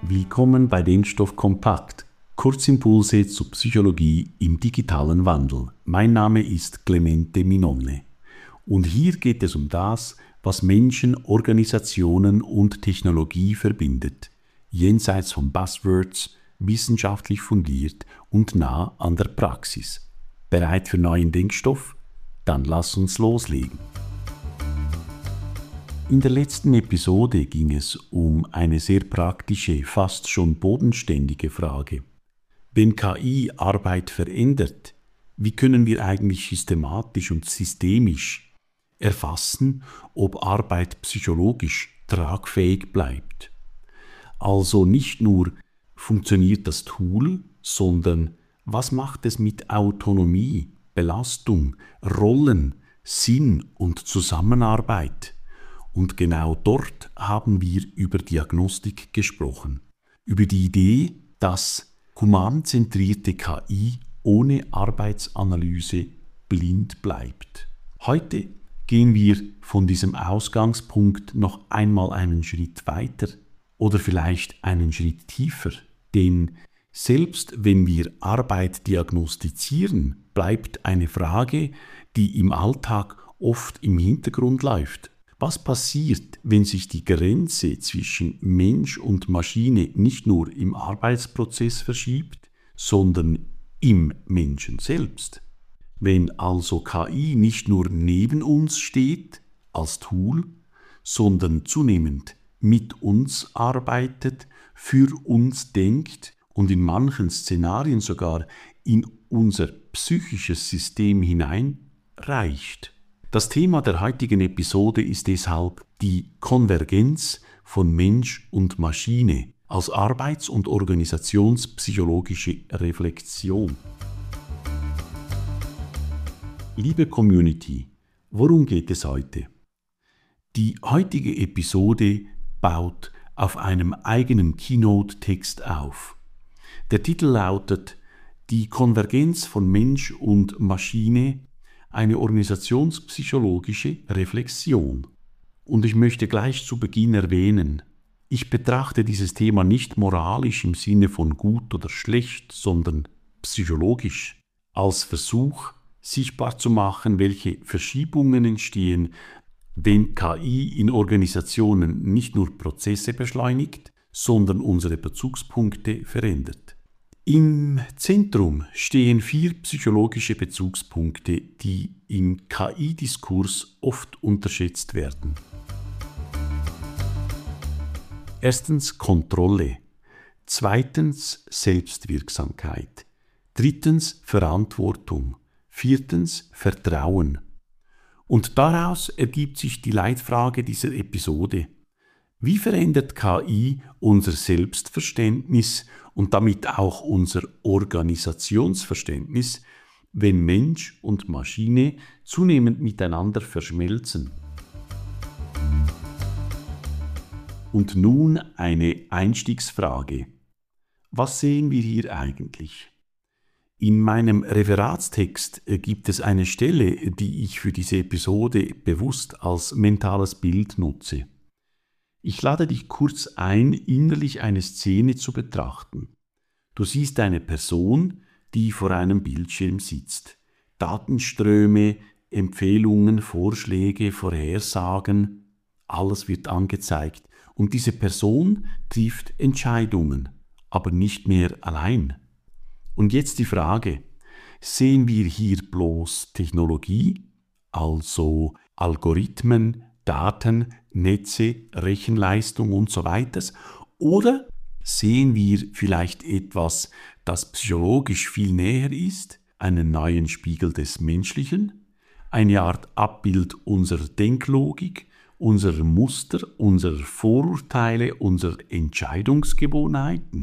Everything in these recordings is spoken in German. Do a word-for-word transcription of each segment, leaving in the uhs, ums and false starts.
Willkommen bei Denkstoff Kompakt. Kurzimpulse zur Psychologie im digitalen Wandel. Mein Name ist Clemente Minonne. Und hier geht es um das, was Menschen, Organisationen und Technologie verbindet. Jenseits von Buzzwords, wissenschaftlich fundiert und nah an der Praxis. Bereit für neuen Denkstoff? Dann lass uns loslegen. In der letzten Episode ging es um eine sehr praktische, fast schon bodenständige Frage. Wenn K I Arbeit verändert, wie können wir eigentlich systematisch und systemisch erfassen, ob Arbeit psychologisch tragfähig bleibt? Also nicht nur funktioniert das Tool, sondern was macht es mit Autonomie, Belastung, Rollen, Sinn und Zusammenarbeit? Und genau dort haben wir über Diagnostik gesprochen. Über die Idee, dass humanzentrierte K I ohne Arbeitsanalyse blind bleibt. Heute gehen wir von diesem Ausgangspunkt noch einmal einen Schritt weiter oder vielleicht einen Schritt tiefer. Denn selbst wenn wir Arbeit diagnostizieren, bleibt eine Frage, die im Alltag oft im Hintergrund läuft. Was passiert, wenn sich die Grenze zwischen Mensch und Maschine nicht nur im Arbeitsprozess verschiebt, sondern im Menschen selbst? Wenn also K I nicht nur neben uns steht als Tool, sondern zunehmend mit uns arbeitet, für uns denkt und in manchen Szenarien sogar in unser psychisches System hineinreicht. Das Thema der heutigen Episode ist deshalb die Konvergenz von Mensch und Maschine als arbeits- und organisationspsychologische Reflexion. Liebe Community, worum geht es heute? Die heutige Episode baut auf einem eigenen Keynote-Text auf. Der Titel lautet Die Konvergenz von Mensch und Maschine, eine organisationspsychologische Reflexion. Und ich möchte gleich zu Beginn erwähnen, ich betrachte dieses Thema nicht moralisch im Sinne von gut oder schlecht, sondern psychologisch, als Versuch, sichtbar zu machen, welche Verschiebungen entstehen, wenn K I in Organisationen nicht nur Prozesse beschleunigt, sondern unsere Bezugspunkte verändert. Im Zentrum stehen vier psychologische Bezugspunkte, die im K I-Diskurs oft unterschätzt werden. Erstens Kontrolle, zweitens Selbstwirksamkeit, drittens Verantwortung, viertens Vertrauen. Und daraus ergibt sich die Leitfrage dieser Episode. Wie verändert K I unser Selbstverständnis und damit auch unser Organisationsverständnis, wenn Mensch und Maschine zunehmend miteinander verschmelzen? Und nun eine Einstiegsfrage. Was sehen wir hier eigentlich? In meinem Referatstext gibt es eine Stelle, die ich für diese Episode bewusst als mentales Bild nutze. Ich lade dich kurz ein, innerlich eine Szene zu betrachten. Du siehst eine Person, die vor einem Bildschirm sitzt. Datenströme, Empfehlungen, Vorschläge, Vorhersagen, alles wird angezeigt. Und diese Person trifft Entscheidungen, aber nicht mehr allein. Und jetzt die Frage, sehen wir hier bloß Technologie, also Algorithmen, Daten, Netze, Rechenleistung und so weiter, oder sehen wir vielleicht etwas, das psychologisch viel näher ist, einen neuen Spiegel des Menschlichen, eine Art Abbild unserer Denklogik, unserer Muster, unserer Vorurteile, unserer Entscheidungsgewohnheiten?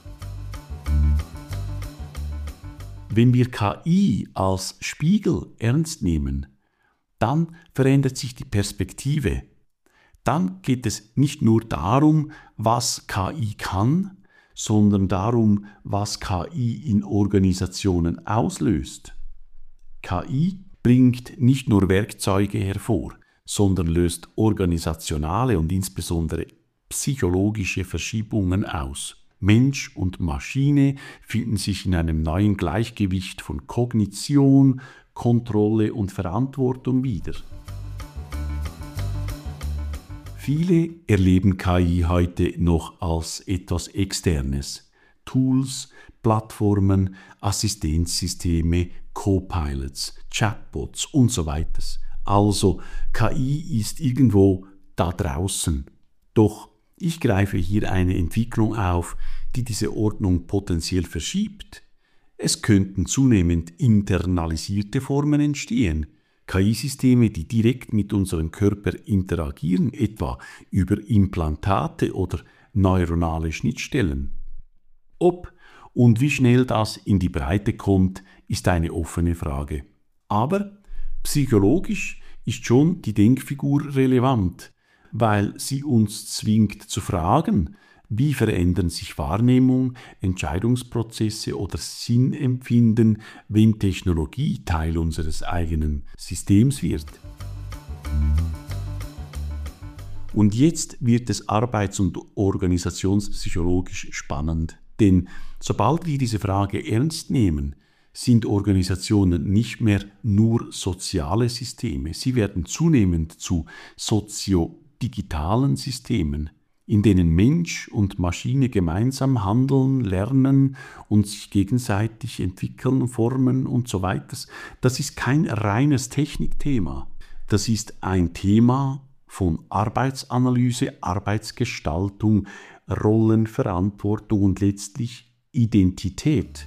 Wenn wir K I als Spiegel ernst nehmen, dann verändert sich die Perspektive. Dann geht es nicht nur darum, was K I kann, sondern darum, was K I in Organisationen auslöst. K I bringt nicht nur Werkzeuge hervor, sondern löst organisationale und insbesondere psychologische Verschiebungen aus. Mensch und Maschine finden sich in einem neuen Gleichgewicht von Kognition, Kontrolle und Verantwortung wieder. Viele erleben K I heute noch als etwas Externes. Tools, Plattformen, Assistenzsysteme, Co-Pilots, Chatbots und so weiter. Also K I ist irgendwo da draußen. Doch ich greife hier eine Entwicklung auf, die diese Ordnung potenziell verschiebt. Es könnten zunehmend internalisierte Formen entstehen. K I-Systeme, die direkt mit unserem Körper interagieren, etwa über Implantate oder neuronale Schnittstellen. Ob und wie schnell das in die Breite kommt, ist eine offene Frage. Aber psychologisch ist schon die Denkfigur relevant, weil sie uns zwingt zu fragen, wie verändern sich Wahrnehmung, Entscheidungsprozesse oder Sinnempfinden, wenn Technologie Teil unseres eigenen Systems wird. Und jetzt wird es arbeits- und organisationspsychologisch spannend, denn sobald wir diese Frage ernst nehmen, sind Organisationen nicht mehr nur soziale Systeme, sie werden zunehmend zu soziodigitalen Systemen, in denen Mensch und Maschine gemeinsam handeln, lernen und sich gegenseitig entwickeln, formen und so weiter. Das ist kein reines Technikthema. Das ist ein Thema von Arbeitsanalyse, Arbeitsgestaltung, Rollenverantwortung und letztlich Identität.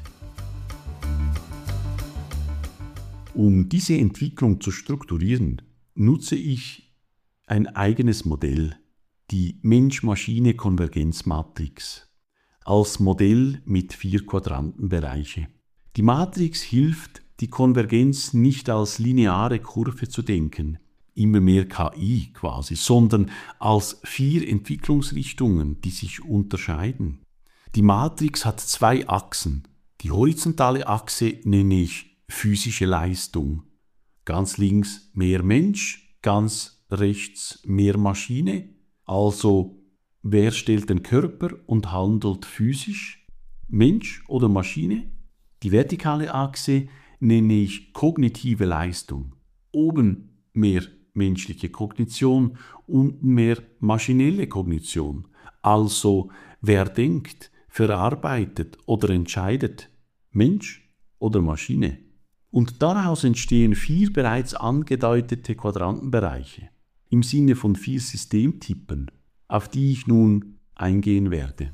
Um diese Entwicklung zu strukturieren, nutze ich ein eigenes Modell, die Mensch-Maschine-Konvergenzmatrix, als Modell mit vier Quadrantenbereiche. Die Matrix hilft, die Konvergenz nicht als lineare Kurve zu denken, immer mehr K I quasi, sondern als vier Entwicklungsrichtungen, die sich unterscheiden. Die Matrix hat zwei Achsen. Die horizontale Achse nenne ich physische Leistung. Ganz links mehr Mensch, ganz rechts mehr Maschine. Also, wer stellt den Körper und handelt physisch? Mensch oder Maschine? Die vertikale Achse nenne ich kognitive Leistung. Oben mehr menschliche Kognition, unten mehr maschinelle Kognition. Also, wer denkt, verarbeitet oder entscheidet? Mensch oder Maschine? Und daraus entstehen vier bereits angedeutete Quadrantenbereiche im Sinne von vier Systemtypen, auf die ich nun eingehen werde.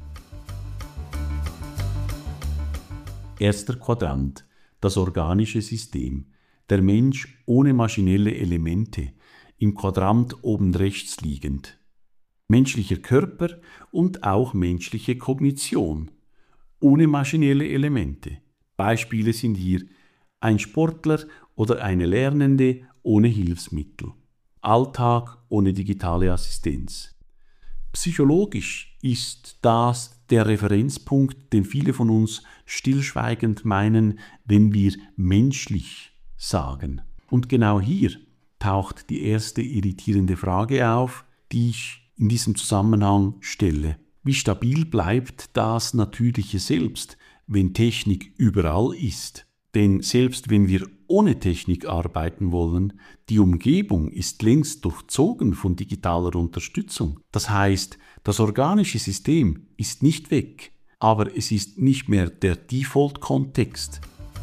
Erster Quadrant, das organische System, der Mensch ohne maschinelle Elemente, im Quadrant oben rechts liegend. Menschlicher Körper und auch menschliche Kognition, ohne maschinelle Elemente. Beispiele sind hier ein Sportler oder eine Lernende ohne Hilfsmittel. Alltag ohne digitale Assistenz. Psychologisch ist das der Referenzpunkt, den viele von uns stillschweigend meinen, wenn wir menschlich sagen. Und genau hier taucht die erste irritierende Frage auf, die ich in diesem Zusammenhang stelle. Wie stabil bleibt das natürliche Selbst, wenn Technik überall ist? Denn selbst wenn wir ohne Technik arbeiten wollen, die Umgebung ist längst durchzogen von digitaler Unterstützung. Das heißt, das organische System ist nicht weg, aber es ist nicht mehr der Default-Kontext.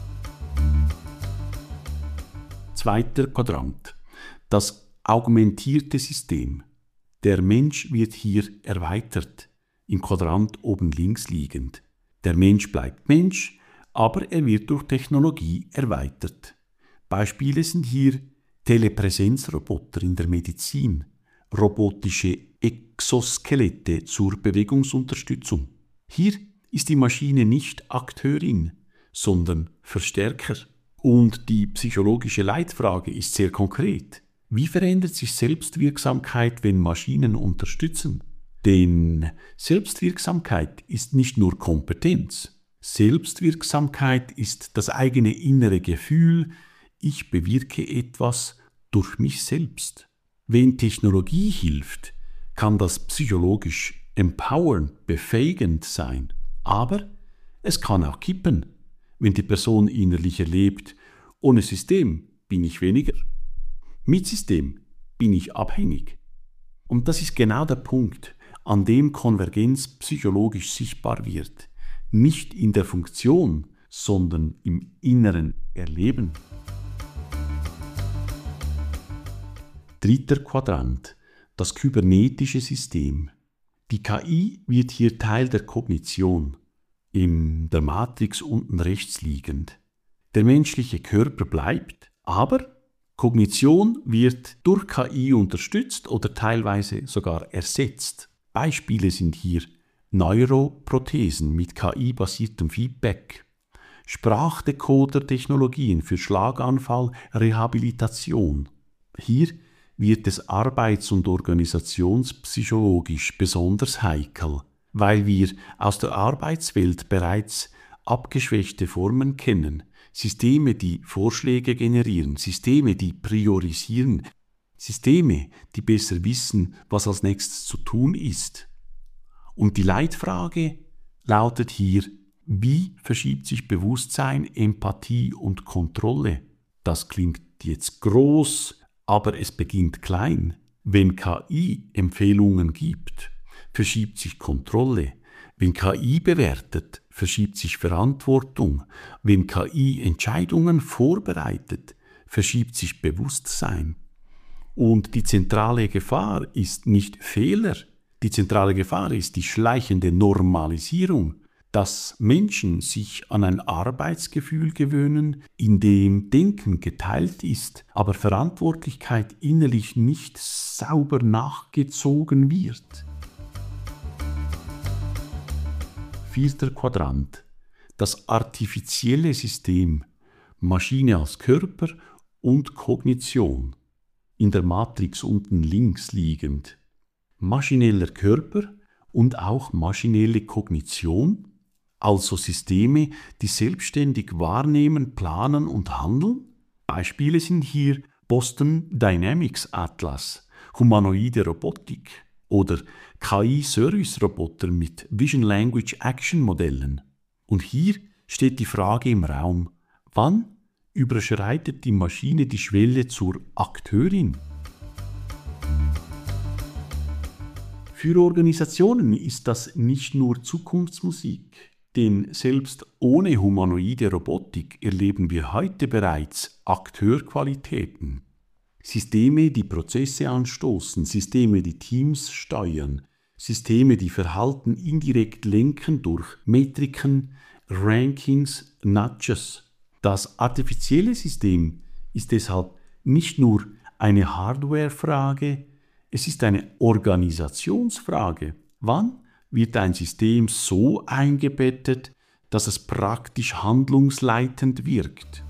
Zweiter Quadrant. Das augmentierte System. Der Mensch wird hier erweitert, im Quadrant oben links liegend. Der Mensch bleibt Mensch, aber er wird durch Technologie erweitert. Beispiele sind hier Telepräsenzroboter in der Medizin, robotische Exoskelette zur Bewegungsunterstützung. Hier ist die Maschine nicht Akteurin, sondern Verstärker. Und die psychologische Leitfrage ist sehr konkret. Wie verändert sich Selbstwirksamkeit, wenn Maschinen unterstützen? Denn Selbstwirksamkeit ist nicht nur Kompetenz. Selbstwirksamkeit ist das eigene innere Gefühl, ich bewirke etwas durch mich selbst. Wenn Technologie hilft, kann das psychologisch empowernd, befähigend sein, aber es kann auch kippen, wenn die Person innerlich erlebt, ohne System bin ich weniger, mit System bin ich abhängig. Und das ist genau der Punkt, an dem Konvergenz psychologisch sichtbar wird, nicht in der Funktion, sondern im inneren Erleben. Dritter Quadrant, das kybernetische System. Die K I wird hier Teil der Kognition, in der Matrix unten rechts liegend. Der menschliche Körper bleibt, aber Kognition wird durch K I unterstützt oder teilweise sogar ersetzt. Beispiele sind hier Neuroprothesen mit K I-basiertem Feedback, Sprachdecoder-Technologien für Schlaganfall-Rehabilitation. Hier wird es arbeits- und organisationspsychologisch besonders heikel, weil wir aus der Arbeitswelt bereits abgeschwächte Formen kennen, Systeme, die Vorschläge generieren, Systeme, die priorisieren, Systeme, die besser wissen, was als nächstes zu tun ist. Und die Leitfrage lautet hier: Wie verschiebt sich Bewusstsein, Empathie und Kontrolle? Das klingt jetzt groß, aber es beginnt klein. Wenn K I Empfehlungen gibt, verschiebt sich Kontrolle. Wenn K I bewertet, verschiebt sich Verantwortung. Wenn K I Entscheidungen vorbereitet, verschiebt sich Bewusstsein. Und die zentrale Gefahr ist nicht Fehler. Die zentrale Gefahr ist die schleichende Normalisierung, dass Menschen sich an ein Arbeitsgefühl gewöhnen, in dem Denken geteilt ist, aber Verantwortlichkeit innerlich nicht sauber nachgezogen wird. Vierter Quadrant. Das artifizielle System, Maschine als Körper und Kognition, in der Matrix unten links liegend. Maschineller Körper und auch maschinelle Kognition, also Systeme, die selbstständig wahrnehmen, planen und handeln. Beispiele sind hier Boston Dynamics Atlas, humanoide Robotik oder K I-Service-Roboter mit Vision-Language-Action-Modellen. Und hier steht die Frage im Raum: Wann überschreitet die Maschine die Schwelle zur Akteurin? Für Organisationen ist das nicht nur Zukunftsmusik, denn selbst ohne humanoide Robotik erleben wir heute bereits Akteurqualitäten. Systeme, die Prozesse anstoßen, Systeme, die Teams steuern, Systeme, die Verhalten indirekt lenken durch Metriken, Rankings, Nudges. Das artifizielle System ist deshalb nicht nur eine Hardware-Frage, es ist eine Organisationsfrage. Wann wird ein System so eingebettet, dass es praktisch handlungsleitend wirkt?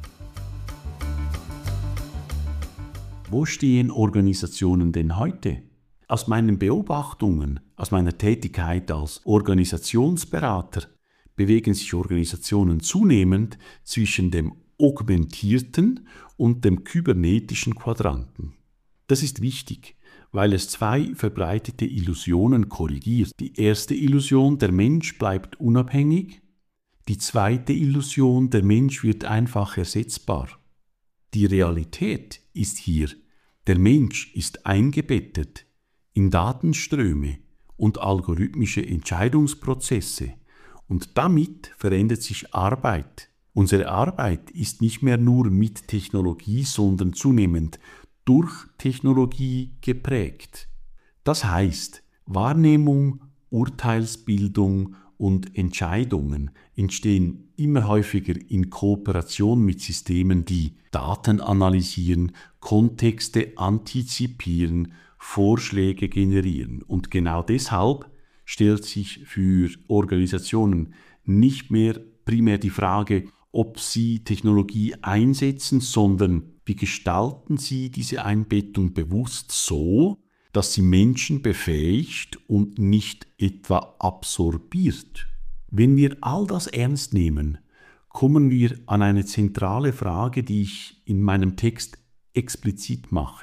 Wo stehen Organisationen denn heute? Aus meinen Beobachtungen, aus meiner Tätigkeit als Organisationsberater, bewegen sich Organisationen zunehmend zwischen dem augmentierten und dem kybernetischen Quadranten. Das ist wichtig, weil es zwei verbreitete Illusionen korrigiert. Die erste Illusion, der Mensch bleibt unabhängig. Die zweite Illusion, der Mensch wird einfach ersetzbar. Die Realität ist hier, der Mensch ist eingebettet in Datenströme und algorithmische Entscheidungsprozesse und damit verändert sich Arbeit. Unsere Arbeit ist nicht mehr nur mit Technologie, sondern zunehmend durch Technologie geprägt. Das heißt, Wahrnehmung, Urteilsbildung und Entscheidungen entstehen immer häufiger in Kooperation mit Systemen, die Daten analysieren, Kontexte antizipieren, Vorschläge generieren. Und genau deshalb stellt sich für Organisationen nicht mehr primär die Frage, ob sie Technologie einsetzen, sondern wie gestalten sie diese Einbettung bewusst so, dass sie Menschen befähigt und nicht etwa absorbiert. Wenn wir all das ernst nehmen, kommen wir an eine zentrale Frage, die ich in meinem Text explizit mache.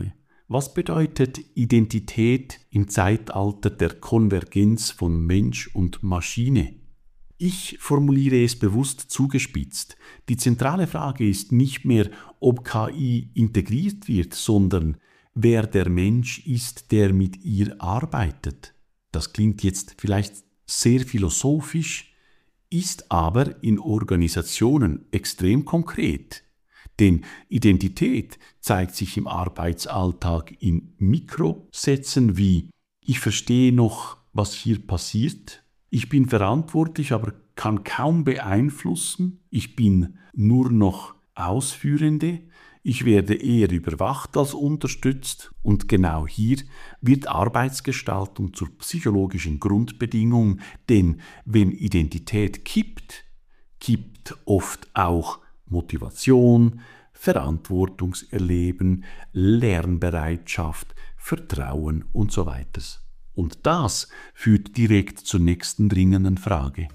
Was bedeutet Identität im Zeitalter der Konvergenz von Mensch und Maschine? Ich formuliere es bewusst zugespitzt. Die zentrale Frage ist nicht mehr, ob K I integriert wird, sondern wer der Mensch ist, der mit ihr arbeitet. Das klingt jetzt vielleicht sehr philosophisch, ist aber in Organisationen extrem konkret. Denn Identität zeigt sich im Arbeitsalltag in Mikrosätzen wie: Ich verstehe noch, was hier passiert. Ich bin verantwortlich, aber kann kaum beeinflussen. Ich bin nur noch Ausführende. Ich werde eher überwacht als unterstützt. Und genau hier wird Arbeitsgestaltung zur psychologischen Grundbedingung, denn wenn Identität kippt, kippt oft auch Motivation, Verantwortungserleben, Lernbereitschaft, Vertrauen und so weiter. Und das führt direkt zur nächsten dringenden Frage.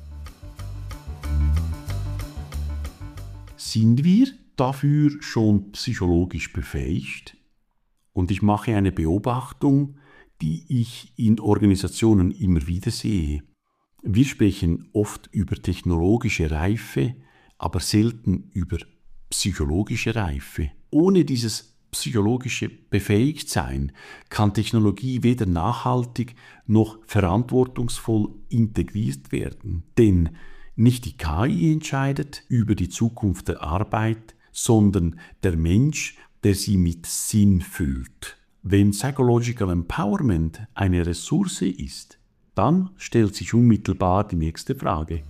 Sind wir dafür schon psychologisch befähigt? Und ich mache eine Beobachtung, die ich in Organisationen immer wieder sehe. Wir sprechen oft über technologische Reife, aber selten über psychologische Reife. Ohne dieses psychologische Befähigtsein kann Technologie weder nachhaltig noch verantwortungsvoll integriert werden. Denn nicht die K I entscheidet über die Zukunft der Arbeit, sondern der Mensch, der sie mit Sinn füllt. Wenn Psychological Empowerment eine Ressource ist, dann stellt sich unmittelbar die nächste Frage.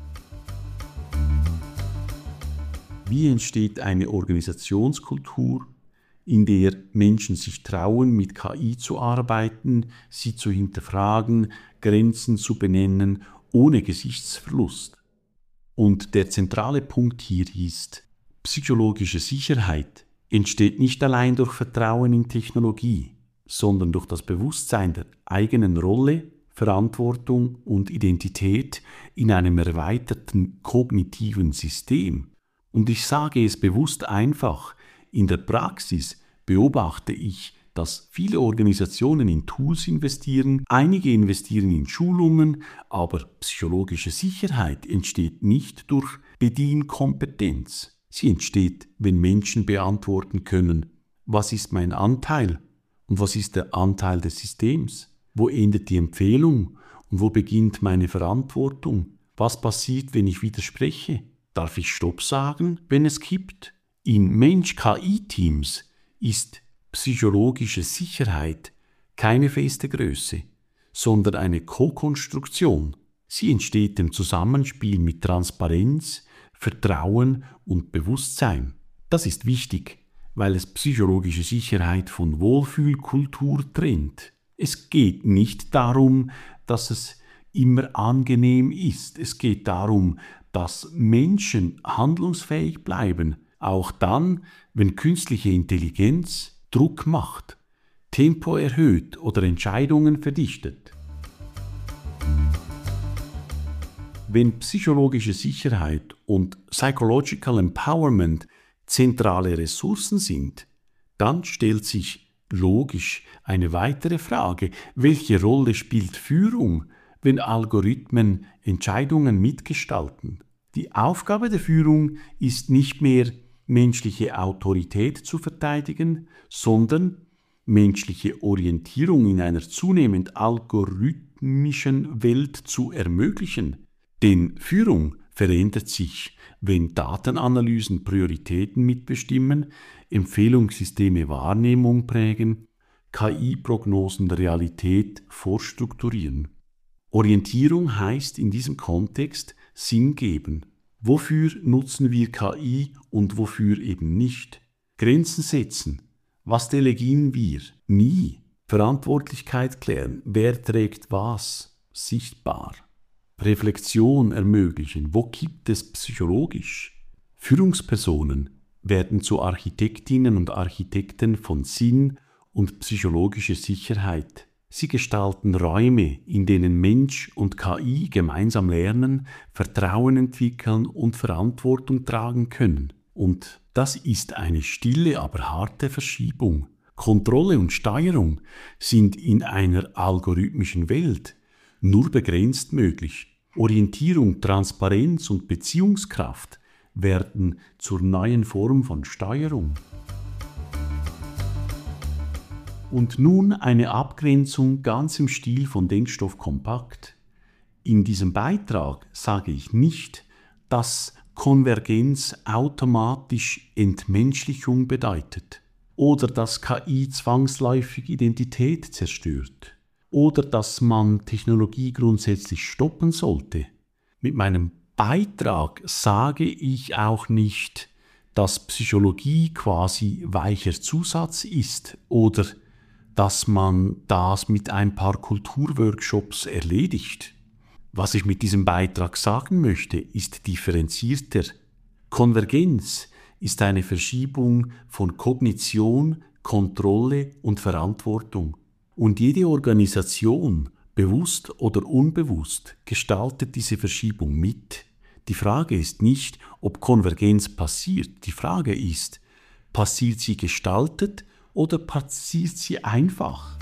Wie entsteht eine Organisationskultur, in der Menschen sich trauen, mit K I zu arbeiten, sie zu hinterfragen, Grenzen zu benennen, ohne Gesichtsverlust? Und der zentrale Punkt hier ist: Psychologische Sicherheit entsteht nicht allein durch Vertrauen in Technologie, sondern durch das Bewusstsein der eigenen Rolle, Verantwortung und Identität in einem erweiterten kognitiven System. Und ich sage es bewusst einfach: In der Praxis beobachte ich, dass viele Organisationen in Tools investieren, einige investieren in Schulungen, aber psychologische Sicherheit entsteht nicht durch Bedienkompetenz. Sie entsteht, wenn Menschen beantworten können: Was ist mein Anteil und was ist der Anteil des Systems? Wo endet die Empfehlung und wo beginnt meine Verantwortung? Was passiert, wenn ich widerspreche? Darf ich Stopp sagen, wenn es kippt? In Mensch-K I-Teams ist psychologische Sicherheit keine feste Größe, sondern eine Co-Konstruktion. Sie entsteht im Zusammenspiel mit Transparenz, Vertrauen und Bewusstsein. Das ist wichtig, weil es psychologische Sicherheit von Wohlfühlkultur trennt. Es geht nicht darum, dass es immer angenehm ist. Es geht darum, dass Menschen handlungsfähig bleiben, auch dann, wenn künstliche Intelligenz Druck macht, Tempo erhöht oder Entscheidungen verdichtet. Wenn psychologische Sicherheit und Psychological Empowerment zentrale Ressourcen sind, dann stellt sich logisch eine weitere Frage: Welche Rolle spielt Führung, wenn Algorithmen Entscheidungen mitgestalten? Die Aufgabe der Führung ist nicht mehr, menschliche Autorität zu verteidigen, sondern menschliche Orientierung in einer zunehmend algorithmischen Welt zu ermöglichen. Denn Führung verändert sich, wenn Datenanalysen Prioritäten mitbestimmen, Empfehlungssysteme Wahrnehmung prägen, K I-Prognosen Realität vorstrukturieren. Orientierung heißt in diesem Kontext Sinn geben. Wofür nutzen wir K I und wofür eben nicht? Grenzen setzen. Was delegieren wir? Nie. Verantwortlichkeit klären. Wer trägt was? Sichtbar. Reflexion ermöglichen. Wo kippt es psychologisch? Führungspersonen werden zu Architektinnen und Architekten von Sinn und psychologischer Sicherheit. Sie gestalten Räume, in denen Mensch und K I gemeinsam lernen, Vertrauen entwickeln und Verantwortung tragen können. Und das ist eine stille, aber harte Verschiebung. Kontrolle und Steuerung sind in einer algorithmischen Welt nur begrenzt möglich. Orientierung, Transparenz und Beziehungskraft werden zur neuen Form von Steuerung. Und nun eine Abgrenzung ganz im Stil von Denkstoff Kompakt. In diesem Beitrag sage ich nicht, dass Konvergenz automatisch Entmenschlichung bedeutet oder dass K I zwangsläufig Identität zerstört oder dass man Technologie grundsätzlich stoppen sollte. Mit meinem Beitrag sage ich auch nicht, dass Psychologie quasi weicher Zusatz ist oder dass man das mit ein paar Kulturworkshops erledigt. Was ich mit diesem Beitrag sagen möchte, ist differenzierter. Konvergenz ist eine Verschiebung von Kognition, Kontrolle und Verantwortung. Und jede Organisation, bewusst oder unbewusst, gestaltet diese Verschiebung mit. Die Frage ist nicht, ob Konvergenz passiert. Die Frage ist, passiert sie gestaltet oder passiert sie einfach?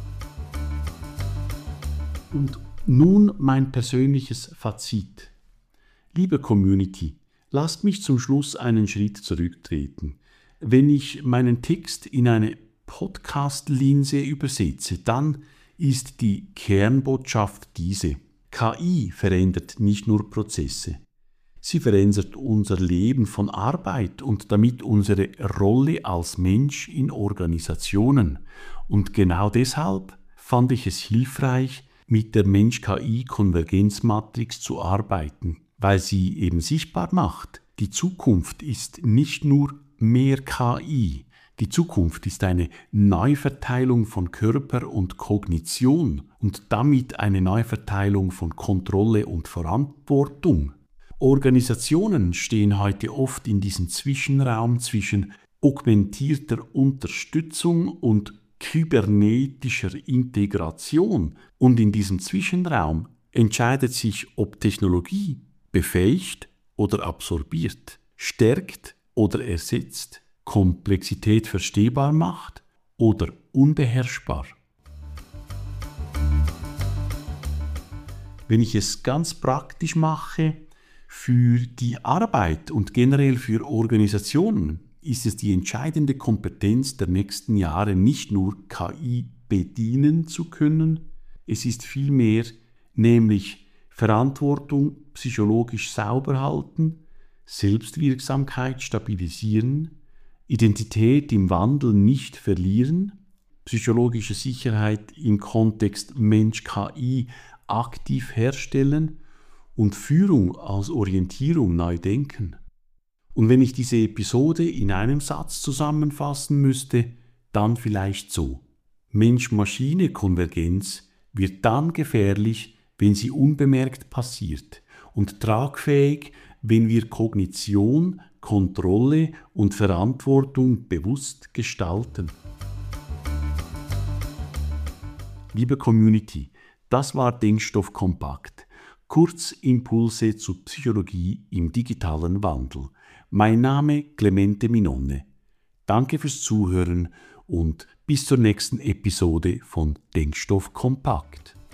Und nun mein persönliches Fazit. Liebe Community, lasst mich zum Schluss einen Schritt zurücktreten. Wenn ich meinen Text in eine Podcast-Linse übersetze, dann ist die Kernbotschaft diese: K I verändert nicht nur Prozesse. Sie verändert unser Leben von Arbeit und damit unsere Rolle als Mensch in Organisationen. Und genau deshalb fand ich es hilfreich, mit der Mensch-K I-Konvergenzmatrix zu arbeiten, weil sie eben sichtbar macht, die Zukunft ist nicht nur mehr K I, die Zukunft ist eine Neuverteilung von Körper und Kognition und damit eine Neuverteilung von Kontrolle und Verantwortung. Organisationen stehen heute oft in diesem Zwischenraum zwischen augmentierter Unterstützung und kybernetischer Integration. Und in diesem Zwischenraum entscheidet sich, ob Technologie befähigt oder absorbiert, stärkt oder ersetzt, Komplexität verstehbar macht oder unbeherrschbar. Wenn ich es ganz praktisch mache, für die Arbeit und generell für Organisationen ist es die entscheidende Kompetenz der nächsten Jahre, nicht nur K I bedienen zu können, es ist vielmehr nämlich Verantwortung psychologisch sauber halten, Selbstwirksamkeit stabilisieren, Identität im Wandel nicht verlieren, psychologische Sicherheit im Kontext Mensch-K I aktiv herstellen und Führung als Orientierung neu denken. Und wenn ich diese Episode in einem Satz zusammenfassen müsste, dann vielleicht so: Mensch-Maschine-Konvergenz wird dann gefährlich, wenn sie unbemerkt passiert, und tragfähig, wenn wir Kognition, Kontrolle und Verantwortung bewusst gestalten. Liebe Community, das war Denkstoff Kompakt. Kurzimpulse zur Psychologie im digitalen Wandel. Mein Name Clemente Minonne. Danke fürs Zuhören und bis zur nächsten Episode von Denkstoff Kompakt.